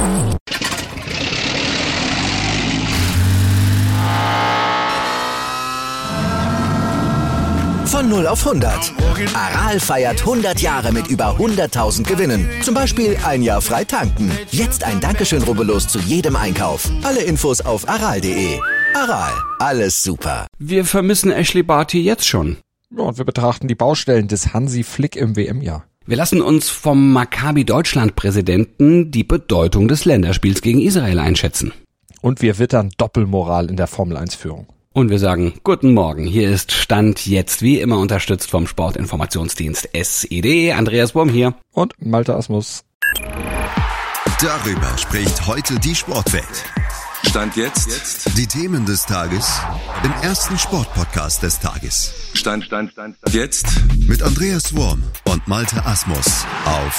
Von 0 auf 100. Aral feiert 100 Jahre mit über 100.000 Gewinnen. Zum Beispiel ein Jahr frei tanken. Jetzt ein Dankeschön, rubbellos zu jedem Einkauf. Alle Infos auf aral.de. Aral, alles super. Wir vermissen Ashley Barty jetzt schon. Ja, und wir betrachten die Baustellen des Hansi Flick im WM-Jahr. Wir lassen uns vom Maccabi-Deutschland-Präsidenten die Bedeutung des Länderspiels gegen Israel einschätzen. Und wir wittern Doppelmoral in der Formel-1-Führung. Und wir sagen guten Morgen. Hier ist Stand jetzt, wie immer unterstützt vom Sportinformationsdienst SED. Andreas Wurm hier. Und Malte Asmus. Darüber spricht heute die Sportwelt. Stand jetzt. Die Themen des Tages im ersten Sportpodcast des Tages. Stand jetzt. Mit Andreas Wurm und Malte Asmus auf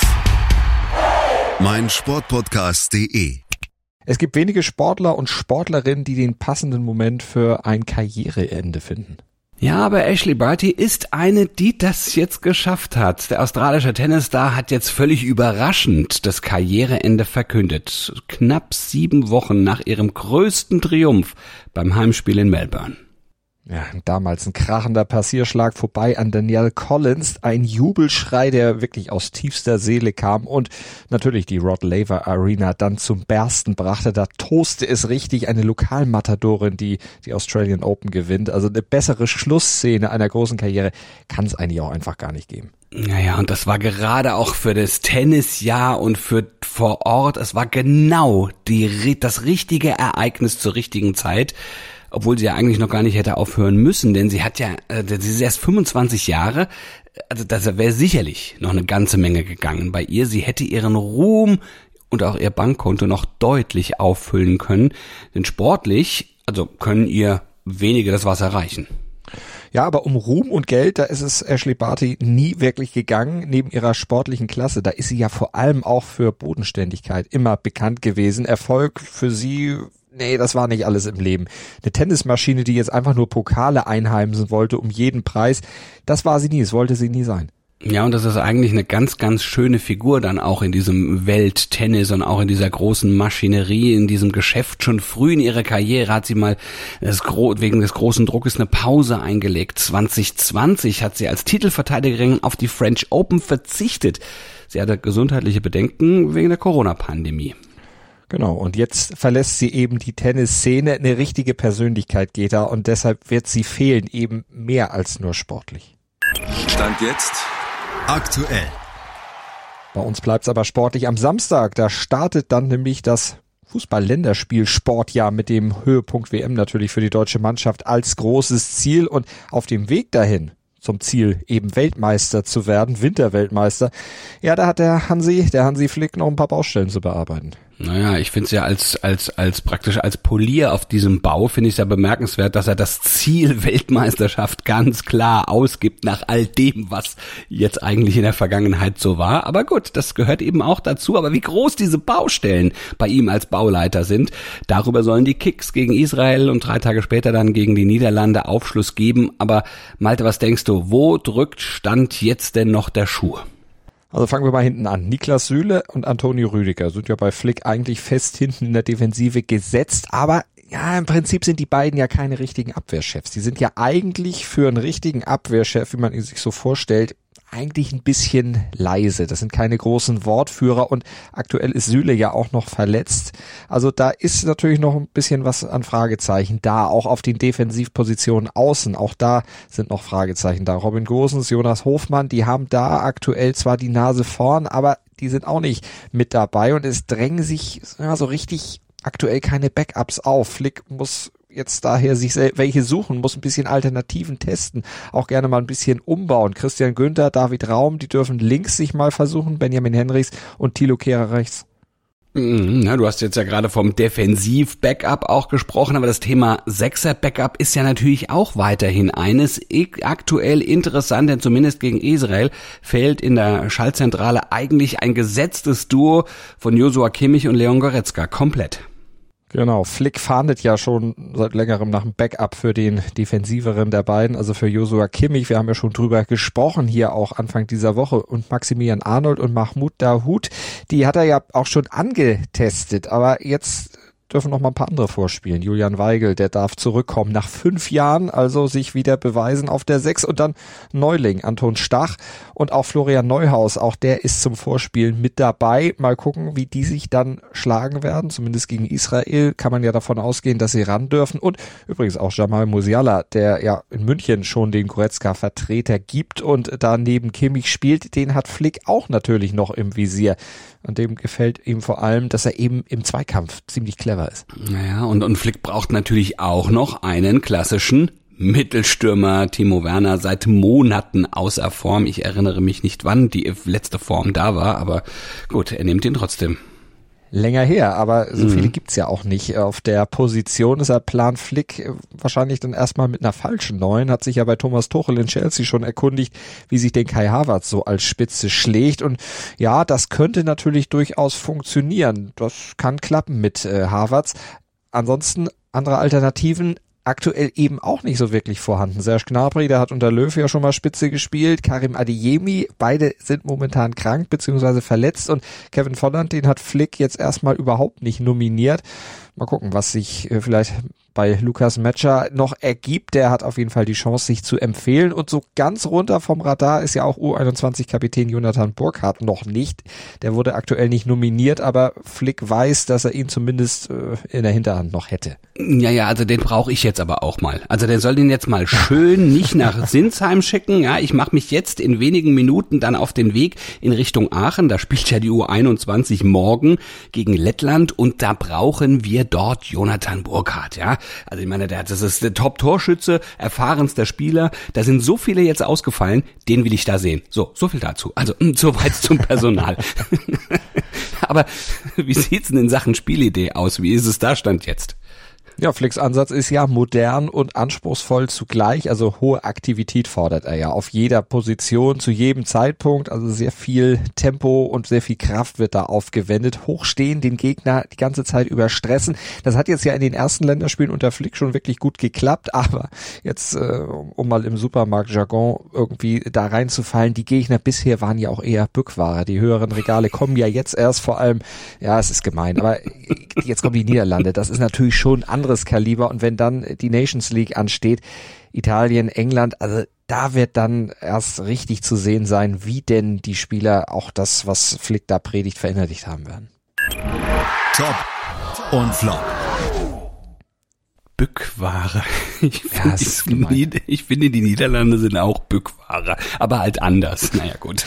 meinsportpodcast.de. Es gibt wenige Sportler und Sportlerinnen, die den passenden Moment für ein Karriereende finden. Ja, aber Ashley Barty ist eine, die das jetzt geschafft hat. Der australische Tennisstar hat jetzt völlig überraschend das Karriereende verkündet. Knapp 7 Wochen nach ihrem größten Triumph beim Heimspiel in Melbourne. Ja, damals ein krachender Passierschlag vorbei an Danielle Collins, ein Jubelschrei, der wirklich aus tiefster Seele kam und natürlich die Rod Laver Arena dann zum Bersten brachte. Da toste es richtig, eine Lokalmatadorin, die Australian Open gewinnt. Also eine bessere Schlussszene einer großen Karriere kann es eigentlich auch einfach gar nicht geben. Naja, und das war gerade auch für das Tennisjahr und für vor Ort, es war genau das richtige Ereignis zur richtigen Zeit. Obwohl sie ja eigentlich noch gar nicht hätte aufhören müssen, denn sie ist erst 25 Jahre, also das wäre sicherlich noch eine ganze Menge gegangen bei ihr. Sie hätte ihren Ruhm und auch ihr Bankkonto noch deutlich auffüllen können, denn sportlich, also können ihr wenige das Wasser reichen. Ja, aber um Ruhm und Geld, da ist es Ashley Barty nie wirklich gegangen, neben ihrer sportlichen Klasse. Da ist sie ja vor allem auch für Bodenständigkeit immer bekannt gewesen. Erfolg für sie, nee, das war nicht alles im Leben. Eine Tennismaschine, die jetzt einfach nur Pokale einheimsen wollte um jeden Preis, das war sie nie, das wollte sie nie sein. Ja, und das ist eigentlich eine ganz, ganz schöne Figur dann auch in diesem Welttennis und auch in dieser großen Maschinerie, in diesem Geschäft. Schon früh in ihrer Karriere hat sie mal wegen des großen Druckes eine Pause eingelegt. 2020 hat sie als Titelverteidigerin auf die French Open verzichtet. Sie hatte gesundheitliche Bedenken wegen der Corona-Pandemie. Genau, und jetzt verlässt sie eben die Tennisszene. Eine richtige Persönlichkeit geht da und deshalb wird sie fehlen, eben mehr als nur sportlich. Stand jetzt. Aktuell. Bei uns bleibt's aber sportlich am Samstag. Da startet dann nämlich das Fußball-Länderspiel-Sportjahr mit dem Höhepunkt WM natürlich für die deutsche Mannschaft als großes Ziel. Und auf dem Weg dahin zum Ziel, eben Weltmeister zu werden, Winterweltmeister, ja, da hat der Hansi Flick noch ein paar Baustellen zu bearbeiten. Naja, ich finde es ja praktisch als Polier auf diesem Bau, finde ich es ja bemerkenswert, dass er das Ziel Weltmeisterschaft ganz klar ausgibt nach all dem, was jetzt eigentlich in der Vergangenheit so war. Aber gut, das gehört eben auch dazu. Aber wie groß diese Baustellen bei ihm als Bauleiter sind, darüber sollen die Kicks gegen Israel und 3 Tage später dann gegen die Niederlande Aufschluss geben. Aber Malte, was denkst du, wo drückt Stand jetzt denn noch der Schuh? Also fangen wir mal hinten an. Niklas Süle und Antonio Rüdiger sind ja bei Flick eigentlich fest hinten in der Defensive gesetzt, aber ja, im Prinzip sind die beiden ja keine richtigen Abwehrchefs. Die sind ja eigentlich für einen richtigen Abwehrchef, wie man ihn sich so vorstellt, eigentlich ein bisschen leise. Das sind keine großen Wortführer und aktuell ist Süle ja auch noch verletzt. Also da ist natürlich noch ein bisschen was an Fragezeichen da, auch auf den Defensivpositionen außen. Auch da sind noch Fragezeichen da. Robin Gosens, Jonas Hofmann, die haben da aktuell zwar die Nase vorn, aber die sind auch nicht mit dabei und es drängen sich so richtig aktuell keine Backups auf. Flick muss jetzt daher sich welche suchen, muss ein bisschen Alternativen testen, auch gerne mal ein bisschen umbauen. Christian Günther, David Raum, die dürfen links sich mal versuchen, Benjamin Henrichs und Thilo Kehrer rechts. Na, du hast jetzt ja gerade vom Defensiv-Backup auch gesprochen, aber das Thema Sechser-Backup ist ja natürlich auch weiterhin eines aktuell interessant, denn zumindest gegen Israel fehlt in der Schaltzentrale eigentlich ein gesetztes Duo von Joshua Kimmich und Leon Goretzka komplett. Genau, Flick fahndet ja schon seit längerem nach einem Backup für den defensiveren der beiden, also für Joshua Kimmich. Wir haben ja schon drüber gesprochen hier auch Anfang dieser Woche. Und Maximilian Arnold und Mahmoud Dahoud, die hat er ja auch schon angetestet. Aber jetzt dürfen noch mal ein paar andere vorspielen. Julian Weigl, der darf zurückkommen nach 5 Jahren, also sich wieder beweisen auf der 6. Und dann Neuling, Anton Stach und auch Florian Neuhaus, auch der ist zum Vorspielen mit dabei. Mal gucken, wie die sich dann schlagen werden. Zumindest gegen Israel kann man ja davon ausgehen, dass sie ran dürfen. Und übrigens auch Jamal Musiala, der ja in München schon den Goretzka-Vertreter gibt und da neben Kimmich spielt, den hat Flick auch natürlich noch im Visier. An dem gefällt ihm vor allem, dass er eben im Zweikampf ziemlich clever ist. Naja, und Flick braucht natürlich auch noch einen klassischen Mittelstürmer. Timo Werner seit Monaten außer Form. Ich erinnere mich nicht, wann die letzte Form da war, aber gut, er nimmt ihn trotzdem. Länger her, aber so viele gibt's ja auch nicht auf der Position. Deshalb plant Flick wahrscheinlich dann erstmal mit einer falschen 9, hat sich ja bei Thomas Tuchel in Chelsea schon erkundigt, wie sich denn Kai Havertz so als Spitze schlägt. Und ja, das könnte natürlich durchaus funktionieren. Das kann klappen mit Havertz. Ansonsten andere Alternativen aktuell eben auch nicht so wirklich vorhanden. Serge Gnabry, der hat unter Löw ja schon mal Spitze gespielt. Karim Adeyemi, beide sind momentan krank bzw. verletzt. Und Kevin Volland, den hat Flick jetzt erstmal überhaupt nicht nominiert. Mal gucken, was sich vielleicht bei Lukas Metscher noch ergibt. Der hat auf jeden Fall die Chance, sich zu empfehlen. Und so ganz runter vom Radar ist ja auch U21-Kapitän Jonathan Burkhardt noch nicht. Der wurde aktuell nicht nominiert, aber Flick weiß, dass er ihn zumindest in der Hinterhand noch hätte. Ja, also den brauche ich jetzt aber auch mal. Also der soll den jetzt mal schön nicht nach Sinsheim schicken. Ja, ich mache mich jetzt in wenigen Minuten dann auf den Weg in Richtung Aachen. Da spielt ja die U21 morgen gegen Lettland und da brauchen wir dort Jonathan Burkhardt, ja. Also ich meine, das ist der Top-Torschütze, erfahrenster Spieler. Da sind so viele jetzt ausgefallen, den will ich da sehen. So viel dazu. Also soweit zum Personal. Aber wie sieht's denn in Sachen Spielidee aus? Wie ist es da Stand jetzt? Ja, Flicks Ansatz ist ja modern und anspruchsvoll zugleich, also hohe Aktivität fordert er ja auf jeder Position, zu jedem Zeitpunkt, also sehr viel Tempo und sehr viel Kraft wird da aufgewendet, hochstehen, den Gegner die ganze Zeit überstressen. Das hat jetzt ja in den ersten Länderspielen unter Flick schon wirklich gut geklappt, aber jetzt, um mal im Supermarkt-Jargon irgendwie da reinzufallen, die Gegner bisher waren ja auch eher Bückware, die höheren Regale kommen ja jetzt erst vor allem, ja, es ist gemein, aber jetzt kommen die Niederlande, das ist natürlich schon anderes Kaliber und wenn dann die Nations League ansteht, Italien, England, also da wird dann erst richtig zu sehen sein, wie denn die Spieler auch das, was Flick da predigt, verinnerlicht haben werden. Top und Flop. Bückware. Ich finde, die Niederlande sind auch Bückware, aber halt anders. Naja, gut.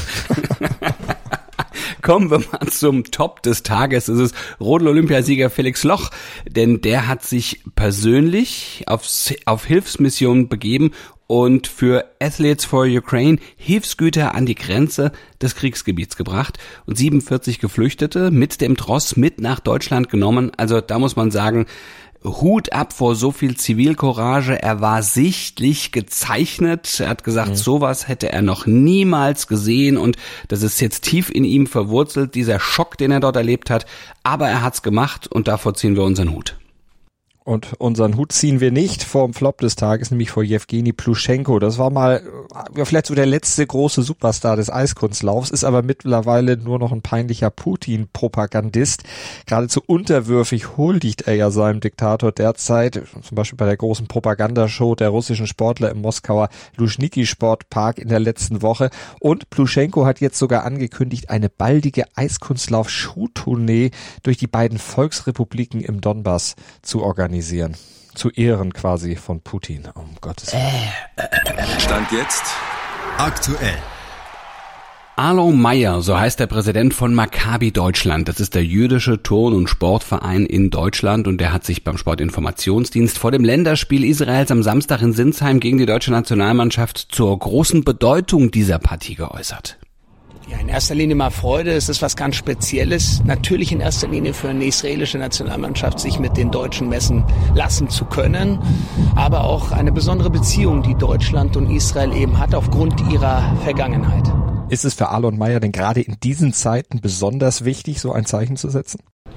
Kommen wir mal zum Top des Tages. Es ist Rodel-Olympiasieger Felix Loch, denn der hat sich persönlich auf Hilfsmission begeben und für Athletes for Ukraine Hilfsgüter an die Grenze des Kriegsgebiets gebracht und 47 Geflüchtete mit dem Tross mit nach Deutschland genommen. Also da muss man sagen, Hut ab vor so viel Zivilcourage. Er war sichtlich gezeichnet. Er hat gesagt, sowas hätte er noch niemals gesehen und das ist jetzt tief in ihm verwurzelt, dieser Schock, den er dort erlebt hat. Aber er hat's gemacht und davor ziehen wir unseren Hut. Und unseren Hut ziehen wir nicht vorm Flop des Tages, nämlich vor Jewgeni Pluschenko. Das war mal vielleicht so der letzte große Superstar des Eiskunstlaufs, ist aber mittlerweile nur noch ein peinlicher Putin-Propagandist. Geradezu unterwürfig huldigt er ja seinem Diktator derzeit, zum Beispiel bei der großen Propagandashow der russischen Sportler im Moskauer Luschniki-Sportpark in der letzten Woche. Und Pluschenko hat jetzt sogar angekündigt, eine baldige Eiskunstlauf-Schuhtournee durch die beiden Volksrepubliken im Donbass zu organisieren. Zu Ehren quasi von Putin, um Gottes Willen. Stand jetzt aktuell. Alon Meyer, so heißt der Präsident von Maccabi Deutschland. Das ist der jüdische Turn- und Sportverein in Deutschland und der hat sich beim Sportinformationsdienst vor dem Länderspiel Israels am Samstag in Sinsheim gegen die deutsche Nationalmannschaft zur großen Bedeutung dieser Partie geäußert. Ja, in erster Linie mal Freude. Es ist was ganz Spezielles. Natürlich in erster Linie für eine israelische Nationalmannschaft, sich mit den Deutschen messen lassen zu können. Aber auch eine besondere Beziehung, die Deutschland und Israel eben hat, aufgrund ihrer Vergangenheit. Ist es für Alon Meyer denn gerade in diesen Zeiten besonders wichtig, so ein Zeichen zu setzen?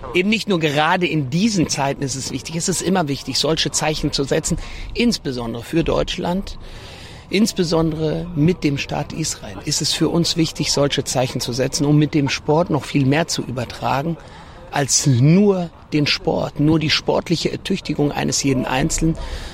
Eben nicht nur gerade in diesen Zeiten ist es wichtig, es ist immer wichtig, solche Zeichen zu setzen, insbesondere für Deutschland, insbesondere mit dem Staat Israel ist es für uns wichtig, solche Zeichen zu setzen, um mit dem Sport noch viel mehr zu übertragen, als nur den Sport, nur die sportliche Ertüchtigung eines jeden Einzelnen.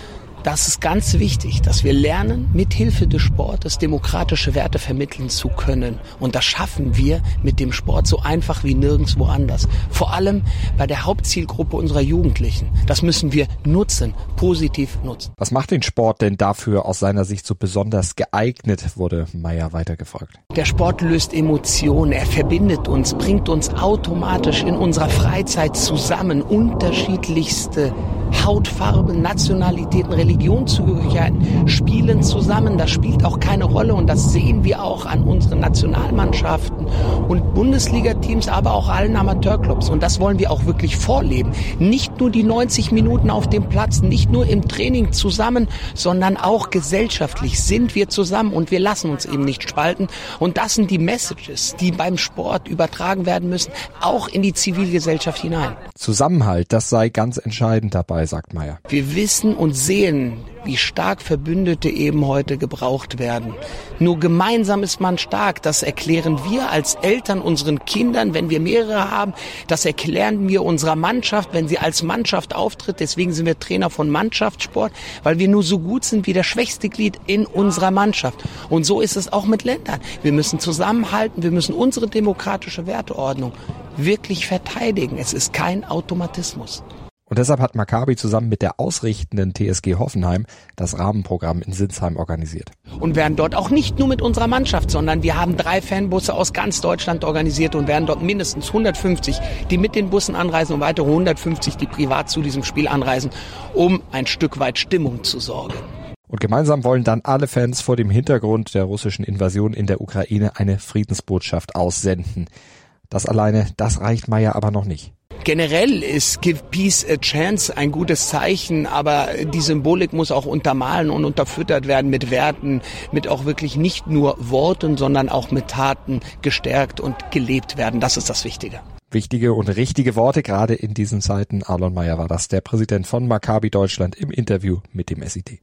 Das ist ganz wichtig, dass wir lernen, mit Hilfe des Sportes demokratische Werte vermitteln zu können. Und das schaffen wir mit dem Sport so einfach wie nirgendwo anders. Vor allem bei der Hauptzielgruppe unserer Jugendlichen. Das müssen wir nutzen, positiv nutzen. Was macht den Sport denn dafür aus seiner Sicht so besonders geeignet, wurde Meyer weitergefragt. Der Sport löst Emotionen, er verbindet uns, bringt uns automatisch in unserer Freizeit zusammen. Unterschiedlichste Hautfarben, Nationalitäten, Religionszugehörigkeiten spielen zusammen. Das spielt auch keine Rolle und das sehen wir auch an unseren Nationalmannschaften und Bundesliga-Teams, aber auch allen Amateurclubs. Und das wollen wir auch wirklich vorleben. Nicht nur die 90 Minuten auf dem Platz, nicht nur im Training zusammen, sondern auch gesellschaftlich sind wir zusammen und wir lassen uns eben nicht spalten. Und das sind die Messages, die beim Sport übertragen werden müssen, auch in die Zivilgesellschaft hinein. Zusammenhalt, das sei ganz entscheidend dabei, sagt Meyer. Wir wissen und sehen, wie stark Verbündete eben heute gebraucht werden. Nur gemeinsam ist man stark. Das erklären wir als Eltern unseren Kindern, wenn wir mehrere haben. Das erklären wir unserer Mannschaft, wenn sie als Mannschaft auftritt. Deswegen sind wir Trainer von Mannschaftssport, weil wir nur so gut sind wie das schwächste Glied in unserer Mannschaft. Und so ist es auch mit Ländern. Wir müssen zusammenhalten, wir müssen unsere demokratische Werteordnung wirklich verteidigen. Es ist kein Automatismus. Und deshalb hat Maccabi zusammen mit der ausrichtenden TSG Hoffenheim das Rahmenprogramm in Sinsheim organisiert. Und werden dort auch nicht nur mit unserer Mannschaft, sondern wir haben 3 Fanbusse aus ganz Deutschland organisiert und werden dort mindestens 150, die mit den Bussen anreisen und weitere 150, die privat zu diesem Spiel anreisen, um ein Stück weit Stimmung zu sorgen. Und gemeinsam wollen dann alle Fans vor dem Hintergrund der russischen Invasion in der Ukraine eine Friedensbotschaft aussenden. Das alleine, das reicht Meyer aber noch nicht. Generell ist Give Peace a Chance ein gutes Zeichen, aber die Symbolik muss auch untermalen und unterfüttert werden mit Werten, mit auch wirklich nicht nur Worten, sondern auch mit Taten gestärkt und gelebt werden. Das ist das Wichtige. Wichtige und richtige Worte, gerade in diesen Zeiten. Alon Meyer war das, der Präsident von Maccabi Deutschland im Interview mit dem SID.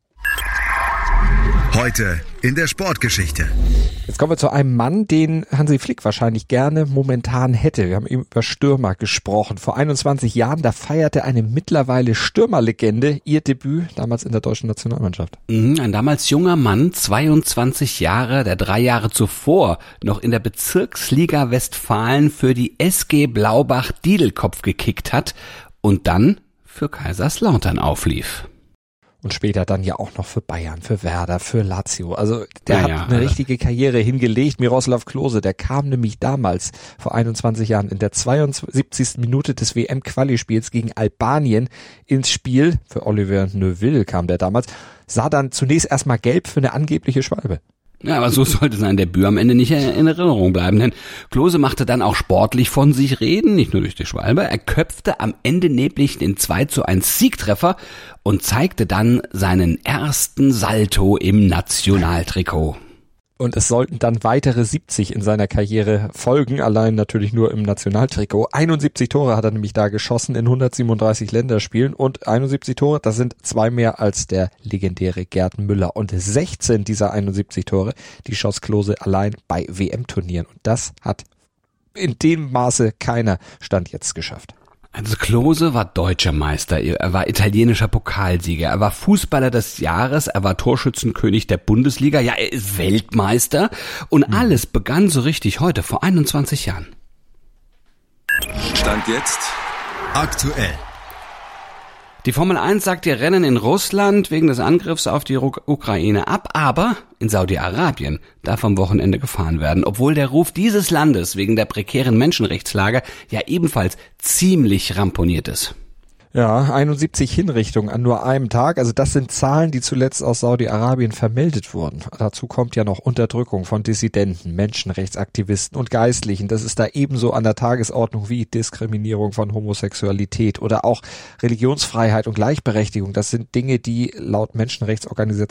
Heute in der Sportgeschichte. Jetzt kommen wir zu einem Mann, den Hansi Flick wahrscheinlich gerne momentan hätte. Wir haben eben über Stürmer gesprochen. Vor 21 Jahren, da feierte eine mittlerweile Stürmerlegende ihr Debüt, damals in der deutschen Nationalmannschaft. Ein damals junger Mann, 22 Jahre, der 3 Jahre zuvor noch in der Bezirksliga Westfalen für die SG Blaubach-Diedelkopf gekickt hat und dann für Kaiserslautern auflief. Und später dann ja auch noch für Bayern, für Werder, für Lazio. Also der hat eine richtige Karriere hingelegt. Miroslav Klose, der kam nämlich damals vor 21 Jahren in der 72. Minute des WM-Quali-Spiels gegen Albanien ins Spiel. Für Olivier Neuville kam der damals. Sah dann zunächst erstmal gelb für eine angebliche Schwalbe. Ja, aber so sollte sein Debüt am Ende nicht in Erinnerung bleiben, denn Klose machte dann auch sportlich von sich reden, nicht nur durch die Schwalbe. Er köpfte am Ende nämlich den 2:1 Siegtreffer und zeigte dann seinen ersten Salto im Nationaltrikot. Und es sollten dann weitere 70 in seiner Karriere folgen, allein natürlich nur im Nationaltrikot. 71 Tore hat er nämlich da geschossen in 137 Länderspielen und 71 Tore, das sind 2 mehr als der legendäre Gerd Müller. Und 16 dieser 71 Tore, die schoss Klose allein bei WM-Turnieren. Und das hat in dem Maße keiner Stand jetzt geschafft. Also Klose war deutscher Meister, er war italienischer Pokalsieger, er war Fußballer des Jahres, er war Torschützenkönig der Bundesliga, ja, er ist Weltmeister und alles begann so richtig heute, vor 21 Jahren. Stand jetzt aktuell. Die Formel 1 sagt ihr Rennen in Russland wegen des Angriffs auf die Ukraine ab, aber in Saudi-Arabien darf am Wochenende gefahren werden, obwohl der Ruf dieses Landes wegen der prekären Menschenrechtslage ja ebenfalls ziemlich ramponiert ist. Ja, 71 Hinrichtungen an nur einem Tag. Also das sind Zahlen, die zuletzt aus Saudi-Arabien vermeldet wurden. Dazu kommt ja noch Unterdrückung von Dissidenten, Menschenrechtsaktivisten und Geistlichen. Das ist da ebenso an der Tagesordnung wie Diskriminierung von Homosexualität oder auch Religionsfreiheit und Gleichberechtigung. Das sind Dinge, die laut Menschenrechtsorganisationen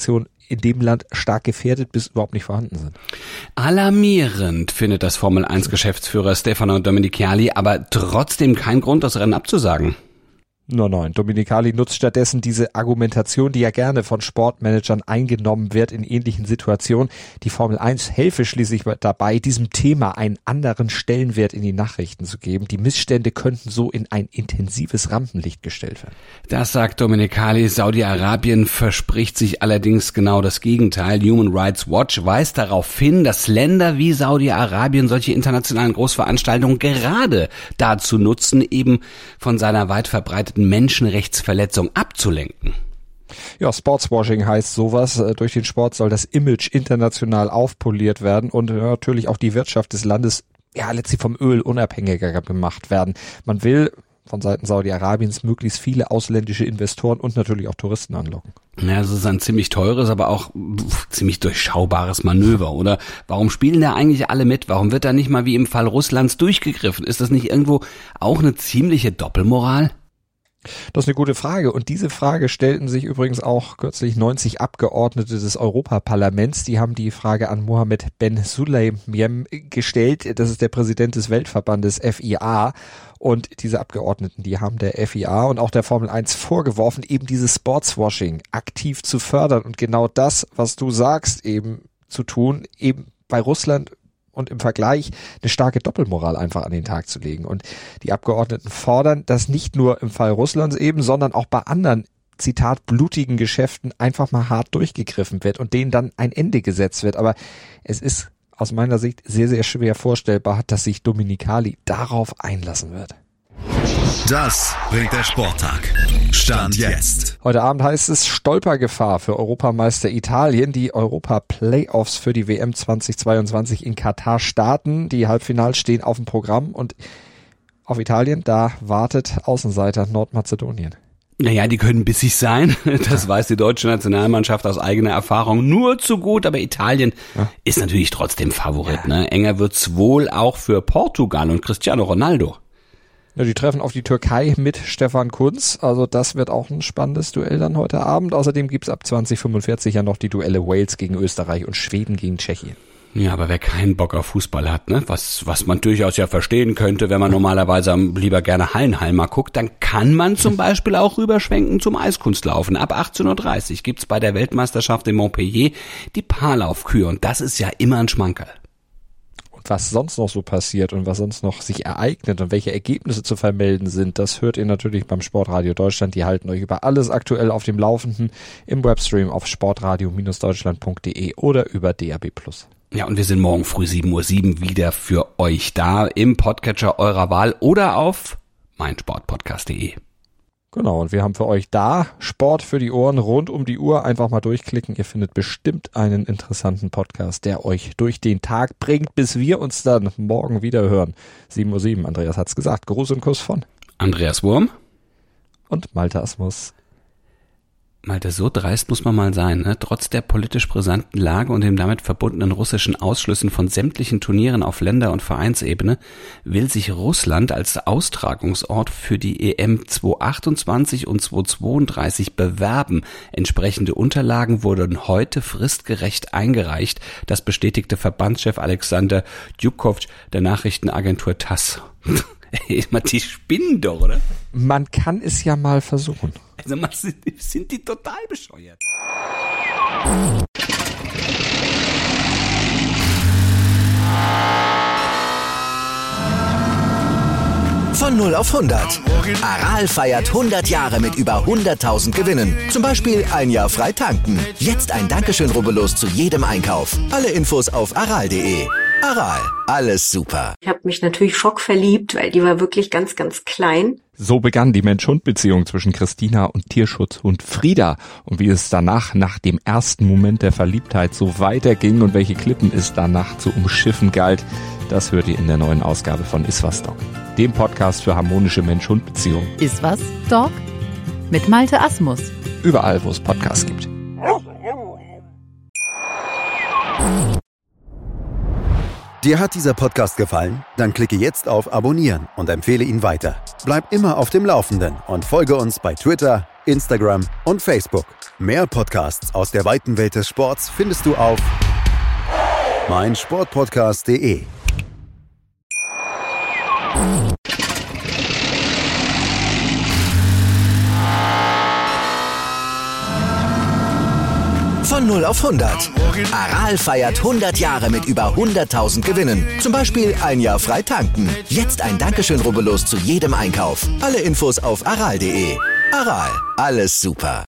in dem Land stark gefährdet bis überhaupt nicht vorhanden sind. Alarmierend findet das Formel-1-Geschäftsführer Stefano Domenicali, aber trotzdem kein Grund, das Rennen abzusagen. Nein. Domenicali nutzt stattdessen diese Argumentation, die ja gerne von Sportmanagern eingenommen wird in ähnlichen Situationen. Die Formel 1 helfe schließlich dabei, diesem Thema einen anderen Stellenwert in die Nachrichten zu geben. Die Missstände könnten so in ein intensives Rampenlicht gestellt werden. Das sagt Domenicali. Saudi-Arabien verspricht sich allerdings genau das Gegenteil. Human Rights Watch weist darauf hin, dass Länder wie Saudi-Arabien solche internationalen Großveranstaltungen gerade dazu nutzen, eben von seiner weit verbreiteten Menschenrechtsverletzung abzulenken. Ja, Sportswashing heißt sowas. Durch den Sport soll das Image international aufpoliert werden und natürlich auch die Wirtschaft des Landes letztlich vom Öl unabhängiger gemacht werden. Man will von Seiten Saudi-Arabiens möglichst viele ausländische Investoren und natürlich auch Touristen anlocken. Ja, das ist ein ziemlich teures, aber auch ziemlich durchschaubares Manöver, oder? Warum spielen da eigentlich alle mit? Warum wird da nicht mal wie im Fall Russlands durchgegriffen? Ist das nicht irgendwo auch eine ziemliche Doppelmoral? Das ist eine gute Frage und diese Frage stellten sich übrigens auch kürzlich 90 Abgeordnete des Europaparlaments. Die haben die Frage an Mohammed Ben Sulayem gestellt. Das ist der Präsident des Weltverbandes FIA und diese Abgeordneten, die haben der FIA und auch der Formel 1 vorgeworfen, eben dieses Sportswashing aktiv zu fördern und genau das, was du sagst, eben zu tun, eben bei Russland und im Vergleich eine starke Doppelmoral einfach an den Tag zu legen. Und die Abgeordneten fordern, dass nicht nur im Fall Russlands eben, sondern auch bei anderen, Zitat, blutigen Geschäften einfach mal hart durchgegriffen wird und denen dann ein Ende gesetzt wird. Aber es ist aus meiner Sicht sehr, sehr schwer vorstellbar, dass sich Domenicali darauf einlassen wird. Das bringt der Sporttag. Stand jetzt. Heute Abend heißt es Stolpergefahr für Europameister Italien. Die Europa-Playoffs für die WM 2022 in Katar starten. Die Halbfinals stehen auf dem Programm und auf Italien, da wartet Außenseiter Nordmazedonien. Naja, die können bissig sein. Das weiß die deutsche Nationalmannschaft aus eigener Erfahrung nur zu gut. Aber Italien ist natürlich trotzdem Favorit. Ne? Enger wird's wohl auch für Portugal und Cristiano Ronaldo. Ja, die treffen auf die Türkei mit Stefan Kuntz. Also das wird auch ein spannendes Duell dann heute Abend. Außerdem gibt's ab 2045 ja noch die Duelle Wales gegen Österreich und Schweden gegen Tschechien. Ja, aber wer keinen Bock auf Fußball hat, ne, was man durchaus ja verstehen könnte, wenn man normalerweise lieber gerne Hallenhalmer guckt, dann kann man zum Beispiel auch rüberschwenken zum Eiskunstlaufen. Ab 18:30 Uhr gibt's bei der Weltmeisterschaft in Montpellier die Paarlaufkühe und das ist ja immer ein Schmankerl. Was sonst noch so passiert und was sonst noch sich ereignet und welche Ergebnisse zu vermelden sind, das hört ihr natürlich beim Sportradio Deutschland. Die halten euch über alles aktuell auf dem Laufenden im Webstream auf sportradio-deutschland.de oder über DAB+. Ja, und wir sind morgen früh 7:07 Uhr wieder für euch da im Podcatcher eurer Wahl oder auf meinsportpodcast.de. Genau, und wir haben für euch da Sport für die Ohren rund um die Uhr. Einfach mal durchklicken. Ihr findet bestimmt einen interessanten Podcast, der euch durch den Tag bringt, bis wir uns dann morgen wieder hören. 7:07 Uhr, Andreas hat's gesagt. Gruß und Kuss von Andreas Wurm und Malte Asmus. Malte, so dreist muss man mal sein, ne? Trotz der politisch brisanten Lage und dem damit verbundenen russischen Ausschlüssen von sämtlichen Turnieren auf Länder- und Vereinsebene will sich Russland als Austragungsort für die EM 2028 und 2032 bewerben. Entsprechende Unterlagen wurden heute fristgerecht eingereicht. Das bestätigte Verbandschef Alexander Djukow der Nachrichtenagentur TASS. Die spinnen doch, oder? Man kann es ja mal versuchen. Also sind die total bescheuert. Von 0 auf 100. Aral feiert 100 Jahre mit über 100.000 Gewinnen. Zum Beispiel ein Jahr frei tanken. Jetzt ein Dankeschön, rubbellos zu jedem Einkauf. Alle Infos auf aral.de. Aral, alles super. Ich habe mich natürlich schockverliebt, weil die war wirklich ganz, ganz klein. So begann die Mensch-Hund-Beziehung zwischen Christina und Tierschutzhund Frieda. Und wie es danach, nach dem ersten Moment der Verliebtheit, so weiterging und welche Klippen es danach zu umschiffen galt, das hört ihr in der neuen Ausgabe von Iswas Dog, dem Podcast für harmonische Mensch-Hund-Beziehungen. Iswas Dog mit Malte Asmus. Überall, wo es Podcasts gibt. Dir hat dieser Podcast gefallen? Dann klicke jetzt auf Abonnieren und empfehle ihn weiter. Bleib immer auf dem Laufenden und folge uns bei Twitter, Instagram und Facebook. Mehr Podcasts aus der weiten Welt des Sports findest du auf meinsportpodcast.de. Von 0 auf 100. Aral feiert 100 Jahre mit über 100.000 Gewinnen. Zum Beispiel ein Jahr frei tanken. Jetzt ein Dankeschön, rubbellos zu jedem Einkauf. Alle Infos auf aral.de. Aral, alles super.